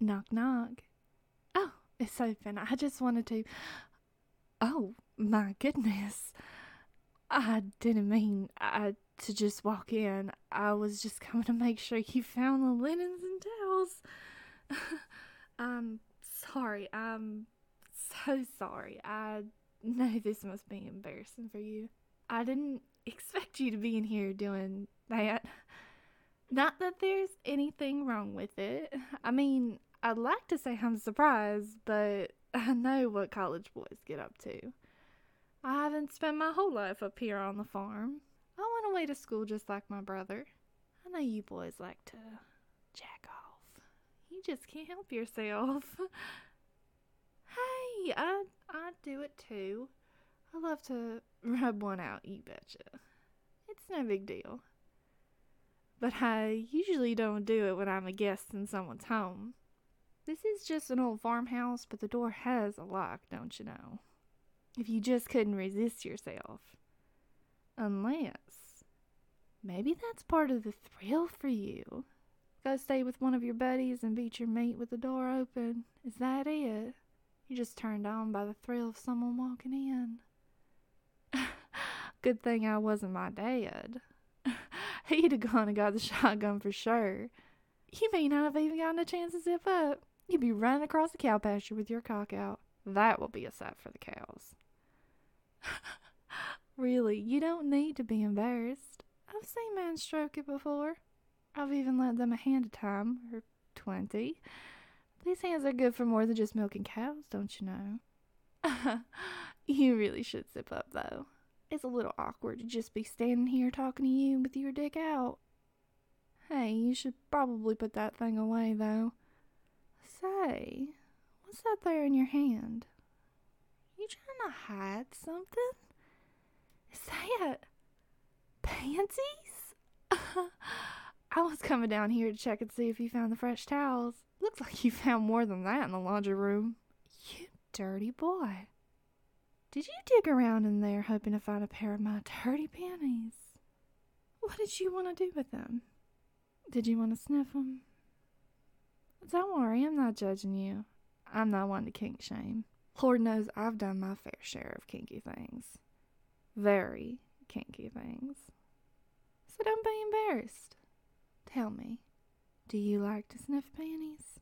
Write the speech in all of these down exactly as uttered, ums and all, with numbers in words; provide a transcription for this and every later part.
Knock, knock. Oh, it's open. I just wanted to... Oh, my goodness. I didn't mean I, to just walk in. I was just coming to make sure you found the linens and towels. I'm sorry. I'm so sorry. I know this must be embarrassing for you. I didn't expect you to be in here doing that. Not that there's anything wrong with it. I mean, I'd like to say I'm surprised, but I know what college boys get up to. I haven't spent my whole life up here on the farm. I went away to school just like my brother. I know you boys like to jack off. You just can't help yourself. Hey, I, I do it too. I love to rub one out, you betcha. It's no big deal. But I usually don't do it when I'm a guest in someone's home. This is just an old farmhouse, but the door has a lock, don't you know? If you just couldn't resist yourself. Unless, maybe that's part of the thrill for you. Go stay with one of your buddies and beat your mate with the door open. Is that it? You're just turned on by the thrill of someone walking in. Good thing I wasn't my dad. He'd have gone and got the shotgun for sure. You may not have even gotten a chance to zip up. You'd be running across the cow pasture with your cock out. That will be a sight for the cows. Really, you don't need to be embarrassed. I've seen men stroke it before. I've even lent them a hand at a time, or twenty. These hands are good for more than just milking cows, don't you know? You really should zip up, though. It's a little awkward to just be standing here talking to you with your dick out. Hey, you should probably put that thing away, though. Say, what's that there in your hand? You trying to hide something? Is that pansies? I was coming down here to check and see if you found the fresh towels. Looks like you found more than that in the laundry room. You dirty boy. Did you dig around in there hoping to find a pair of my dirty panties? What did you want to do with them? Did you want to sniff them? Don't worry, I'm not judging you. I'm not one to kink shame. Lord knows I've done my fair share of kinky things. Very kinky things. So don't be embarrassed. Tell me, do you like to sniff panties?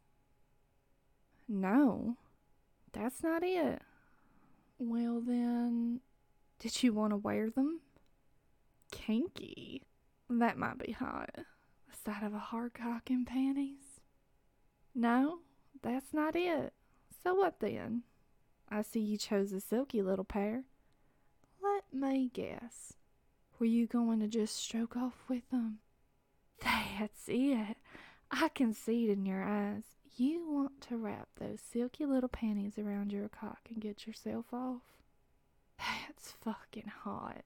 No, that's not it. Well then, did you want to wear them? Kinky? That might be hot. The sight of a hard cock in panties? No, that's not it. So what then? I see you chose a silky little pair. Let me guess. Were you going to just stroke off with them? That's it. I can see it in your eyes. You want to wrap those silky little panties around your cock and get yourself off. That's fucking hot.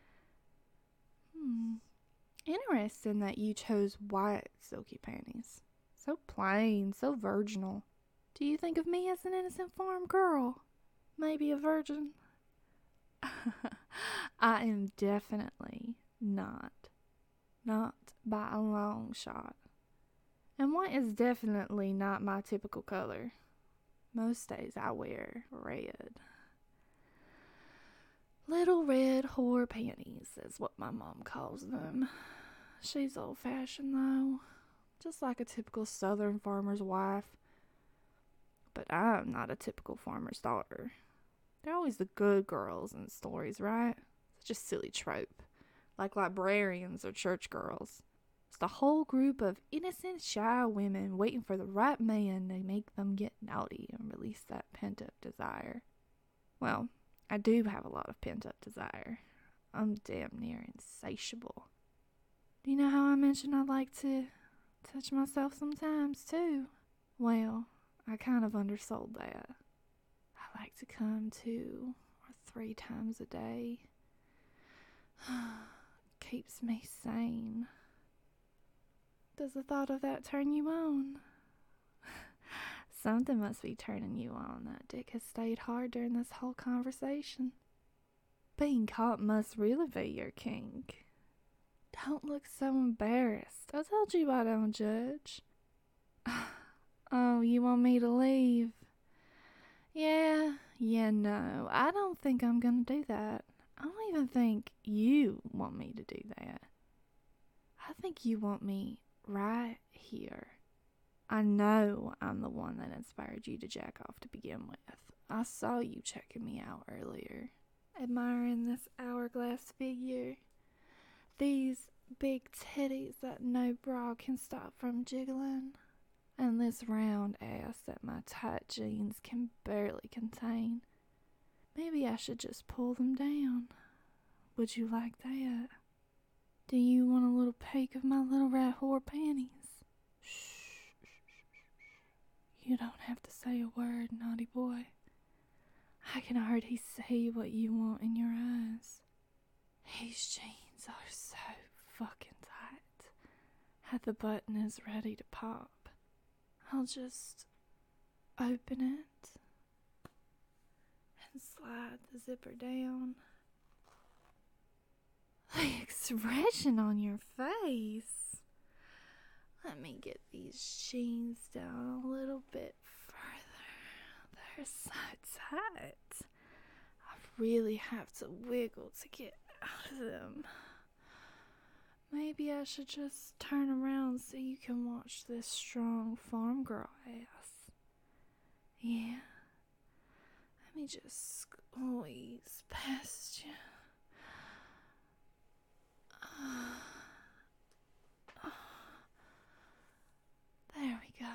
Hmm. Interesting that you chose white silky panties. So plain, so virginal. Do you think of me as an innocent farm girl? Maybe a virgin? I am definitely not. Not by a long shot. And white is definitely not my typical color. Most days I wear red. Little red whore panties is what my mom calls them. She's old-fashioned though. Just like a typical southern farmer's wife. But I'm not a typical farmer's daughter. They're always the good girls in stories, right? Such a silly trope. Like librarians or church girls. It's the whole group of innocent, shy women waiting for the right man to make them get naughty and release that pent-up desire. Well, I do have a lot of pent-up desire. I'm damn near insatiable. Do you know how I mentioned I'd like to touch myself sometimes, too? Well, I kind of undersold that. I like to come two or three times a day. Keeps me sane. Does the thought of that turn you on? Something must be turning you on. That dick has stayed hard during this whole conversation. Being caught must really be your kink. Don't look so embarrassed. I told you I don't judge. Oh, you want me to leave? Yeah, yeah, no, I don't think I'm gonna do that. I don't even think you want me to do that. I think you want me right here. I know I'm the one that inspired you to jack off to begin with. I saw you checking me out earlier, admiring this hourglass figure, these big titties that no bra can stop from jiggling, and this round ass that my tight jeans can barely contain. Maybe I should just pull them down. Would you like that? Do you want a little peek of my little rat whore panties? Shh, shh, shh, shh. You don't have to say a word, naughty boy. I can already see what you want in your eyes. These jeans are so fucking tight that the button is ready to pop. I'll just open it and slide the zipper down. The expression on your face. Let me get these jeans down a little bit further. They're so tight. I really have to wiggle to get out of them. Maybe I should just turn around so you can watch this strong farm girl ass. Yeah. Let me just squeeze past you. There we go.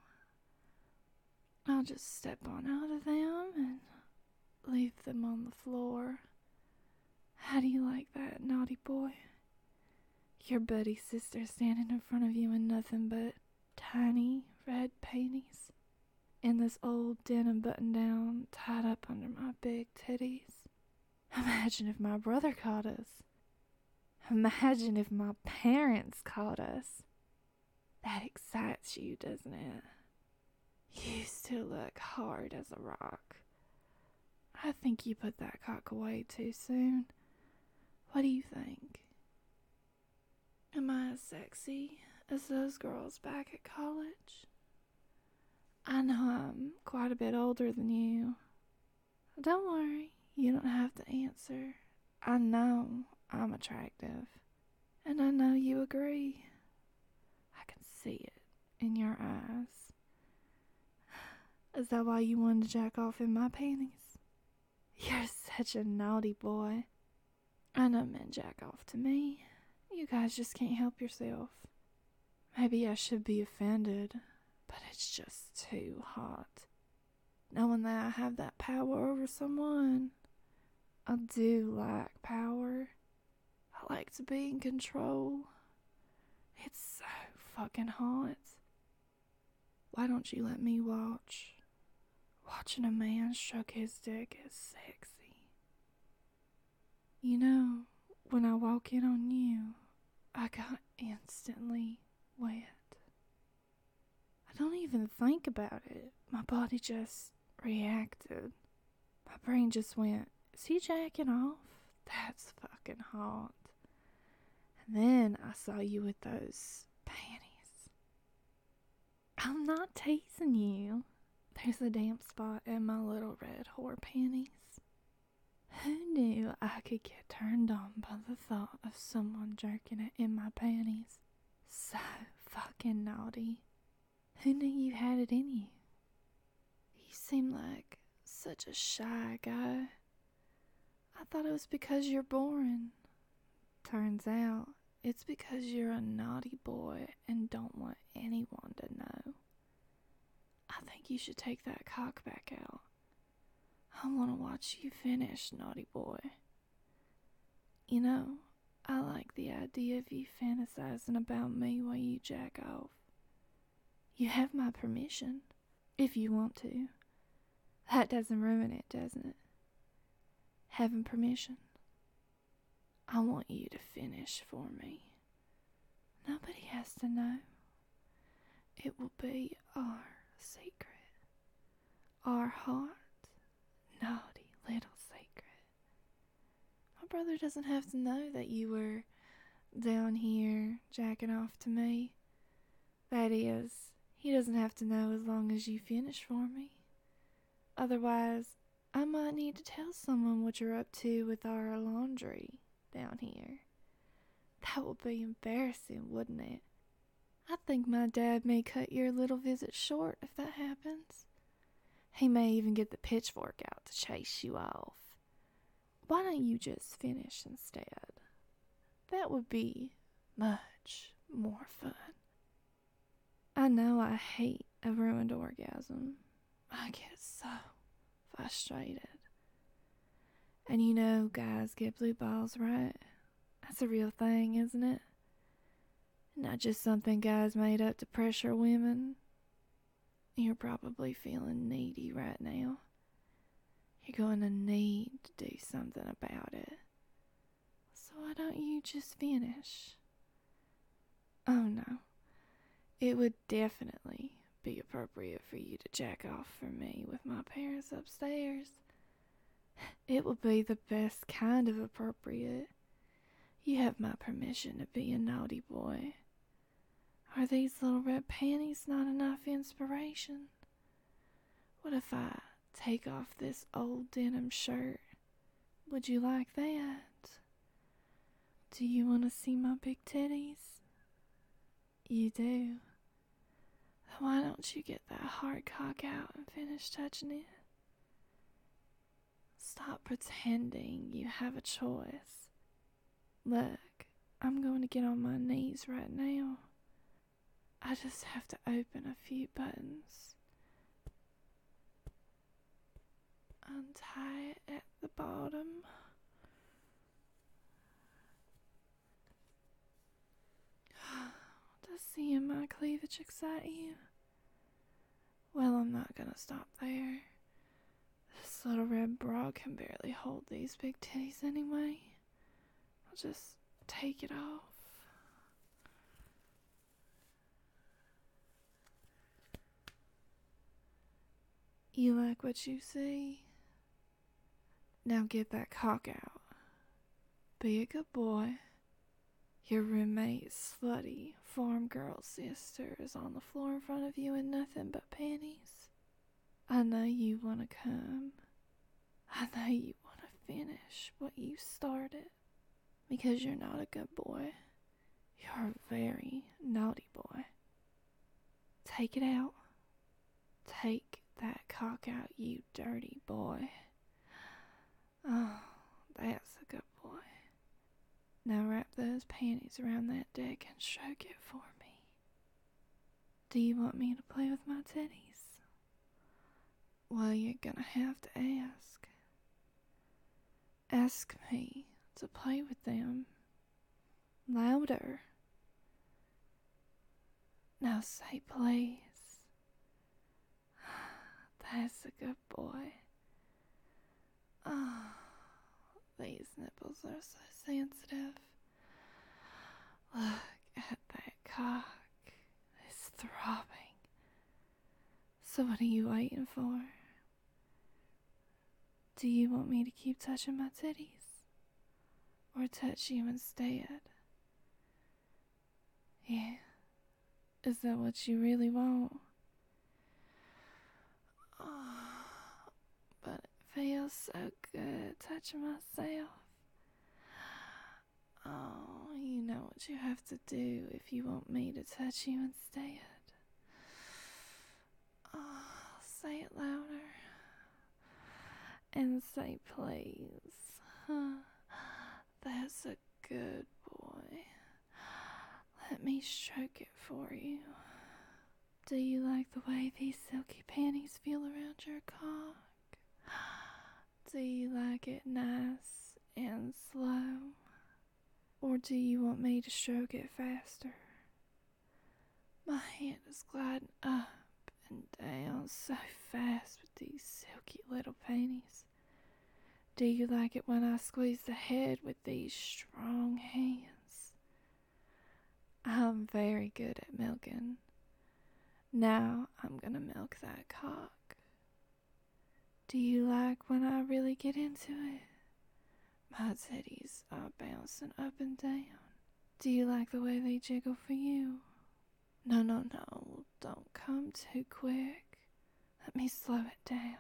I'll just step on out of them and leave them on the floor. How do you like that, naughty boy? Your buddy sister standing in front of you in nothing but tiny red panties, and this old denim button-down tied up under my big titties. Imagine if my brother caught us. Imagine if my parents caught us. That excites you, doesn't it? You still look hard as a rock. I think you put that cock away too soon. What do you think? Am I as sexy as those girls back at college? I know I'm quite a bit older than you. Don't worry, you don't have to answer. I know I'm attractive, and I know you agree. I can see it in your eyes. Is that why you wanted to jack off in my panties? You're such a naughty boy. I know men jack off to me. You guys just can't help yourself. Maybe I should be offended, but it's just too hot. Knowing that I have that power over someone. I do like power. I like to be in control. It's so fucking hot. Why don't you let me watch? Watching a man stroke his dick is sexy. You know, when I walk in on you, I got instantly wet. I don't even think about it. My body just reacted. My brain just went, is he jacking off? That's fucking hot. And then I saw you with those panties. I'm not teasing you. There's a damp spot in my little red whore panties. Who knew I could get turned on by the thought of someone jerking it in my panties? So fucking naughty. Who knew you had it in you? You seem like such a shy guy. I thought it was because you're boring. Turns out, it's because you're a naughty boy and don't want anyone to know. I think you should take that cock back out. I want to watch you finish, naughty boy. You know, I like the idea of you fantasizing about me while you jack off. You have my permission, if you want to. That doesn't ruin it, doesn't it? Having permission. I want you to finish for me. Nobody has to know. It will be our secret. Our heart. Naughty little secret. My brother doesn't have to know that you were down here jacking off to me. That is, He doesn't have to know as long as you finish for me. Otherwise, I might need to tell someone what you're up to with our laundry down here. That would be embarrassing, wouldn't it? I think my dad may cut your little visit short if that happens. He may even get the pitchfork out to chase you off. Why don't you just finish instead? That would be much more fun. I know I hate a ruined orgasm. I get so frustrated. And you know guys get blue balls, right? That's a real thing, isn't it? Not just something guys made up to pressure women. You're probably feeling needy right now. You're going to need to do something about it. So why don't you just finish? Oh no. It would definitely be appropriate for you to jack off for me with my parents upstairs. It would be the best kind of appropriate. You have my permission to be a naughty boy. Are these little red panties not enough inspiration? What if I take off this old denim shirt? Would you like that? Do you want to see my big titties? You do? Then why don't you get that hard cock out and finish touching it? Stop pretending you have a choice. Look, I'm going to get on my knees right now. I just have to open a few buttons. Untie it at the bottom. Does seeing my cleavage excite you? Well, I'm not gonna stop there. This little red bra can barely hold these big titties anyway. I'll just take it off. You like what you see? Now get that cock out. Be a good boy. Your roommate's slutty farm girl sister is on the floor in front of you in nothing but panties. I know you want to come. I know you want to finish what you started. Because you're not a good boy. You're a very naughty boy. Take it out. Take that cock out, you dirty boy. Oh, that's a good boy. Now wrap those panties around that dick and stroke it for me. Do you want me to play with my titties? Well, you're gonna have to ask. Ask me to play with them. Louder. Now say please. That's a good boy. Oh, these nipples are so sensitive. Look at that cock. It's throbbing. So what are you waiting for? Do you want me to keep touching my titties? Or touch you instead? Yeah. Is that what you really want? Oh, but it feels so good touching myself. Oh, you know what you have to do if you want me to touch you instead. Oh, say it louder. And say please. Huh. That's a good boy. Let me stroke it for you. Do you like the way these silky panties feel around your cock? Do you like it nice and slow? Or do you want me to stroke it faster? My hand is gliding up and down so fast with these silky little panties. Do you like it when I squeeze the head with these strong hands? I'm very good at milking. Now I'm gonna milk that cock. Do you like when I really get into it? My titties are bouncing up and down. Do you like the way they jiggle for you? No, no, no. Don't come too quick. Let me slow it down.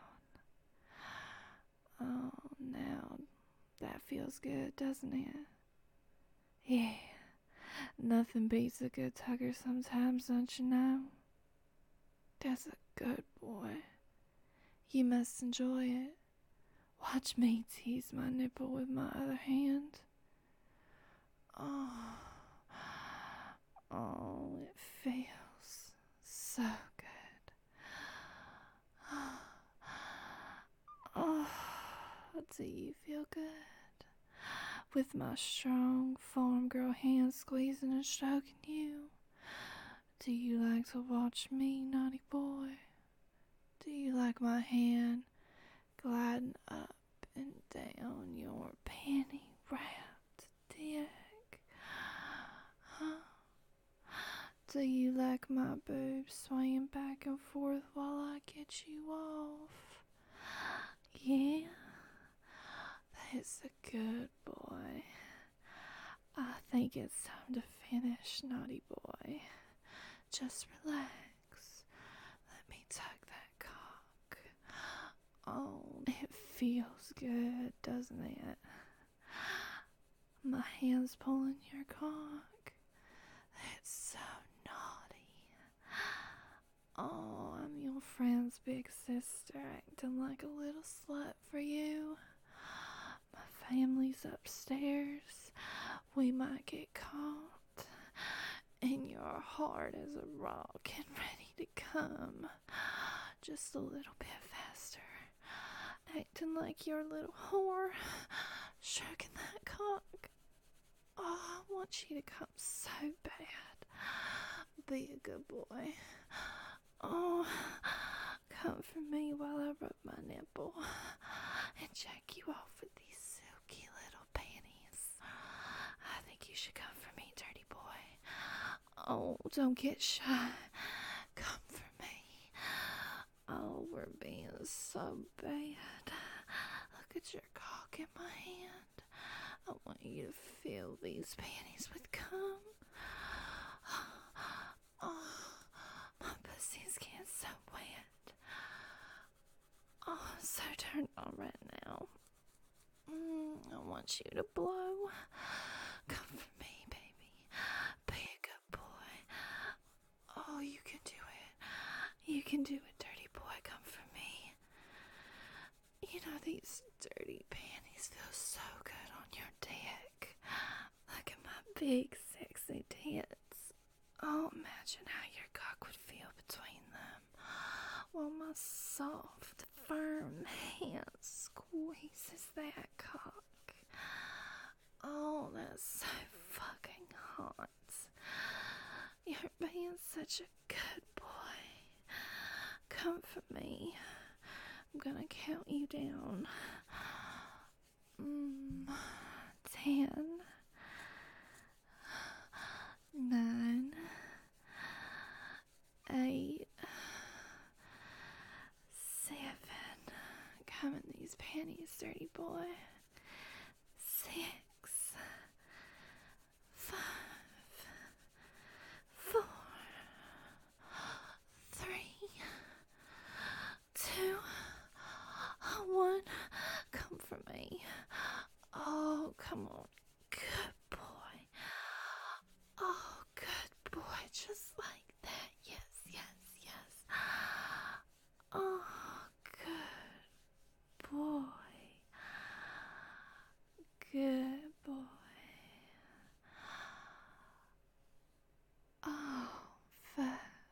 Oh, now that feels good, doesn't it? Yeah. Nothing beats a good tugger sometimes, don't you know? That's a good boy. You must enjoy it. Watch me tease my nipple with my other hand. Oh, oh, it feels so good. Oh, do you feel good? With my strong farm girl hands squeezing and stroking you. Do you like to watch me, naughty boy? Do you like my hand gliding up and down your panty-wrapped dick? Huh? Do you like my boobs swaying back and forth while I get you off? Yeah? That's a good boy. I think it's time to finish, naughty boy. Just relax. Let me tug that cock. Oh, it feels good, doesn't it? My hand's pulling your cock. That's so naughty. Oh, I'm your friend's big sister, acting like a little slut for you. My family's upstairs. We might get caught. And your heart is a rock and ready to come. Just a little bit faster. Acting like your little whore. Stroking that cock. Oh, I want you to come so bad. Be a good boy. Oh, come for me while I rub my nipple and jack you off with these silky little panties. I think you should come for me, dirty boy. Oh, don't get shy. Come for me. Oh, we're being so bad. Look at your cock in my hand. I want you to fill these panties with cum. Oh, my pussy's getting so wet. Oh, I'm so turned on right now. Mm, I want you to blow. Come for me, baby. Be a good boy. Oh, you can do it. You can do it, dirty boy. Come for me. You know, these dirty panties feel so good on your dick. Look at my big, sexy tits. Oh, imagine how your cock would feel between them while my soft, firm hand squeezes that cock. Oh, that's so fucking hot. You're being such a good boy. Come for me. I'm gonna count you down. Mm, ten. Nine. Eight. Seven. Come in these panties, dirty boy. Six. Five. Four. Three. Two. One. Come for me. Oh, come on. Good boy. Oh, good boy. Just like that. Yes, yes, yes. Oh, good boy. Good boy. Oh, fuck.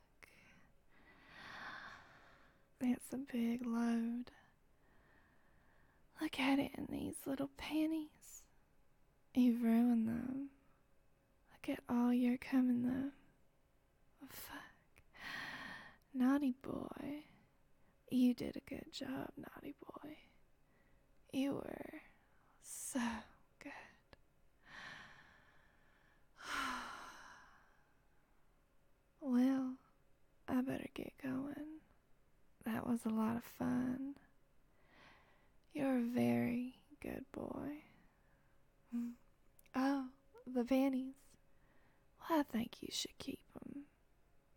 That's a big load. Look at it in these little panties. You've ruined them. Look at all your cum in them. Oh, fuck. Naughty boy. You did a good job, naughty boy. You were so good. Well, I better get going. That was a lot of fun. You're a very good boy. Oh, the panties. Well, I think you should keep them.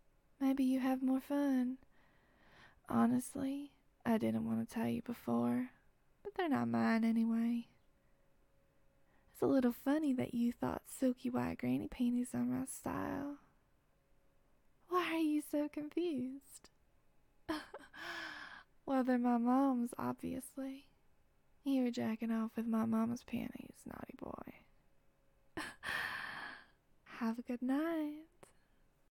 maybe you have more fun. Honestly, I didn't want to tell you before, but they're not mine anyway. It's a little funny that you thought silky white granny panties are my style. Why are you so confused? Well, they're my mom's, obviously. You were jacking off with my mama's panties, naughty boy. Have a good night.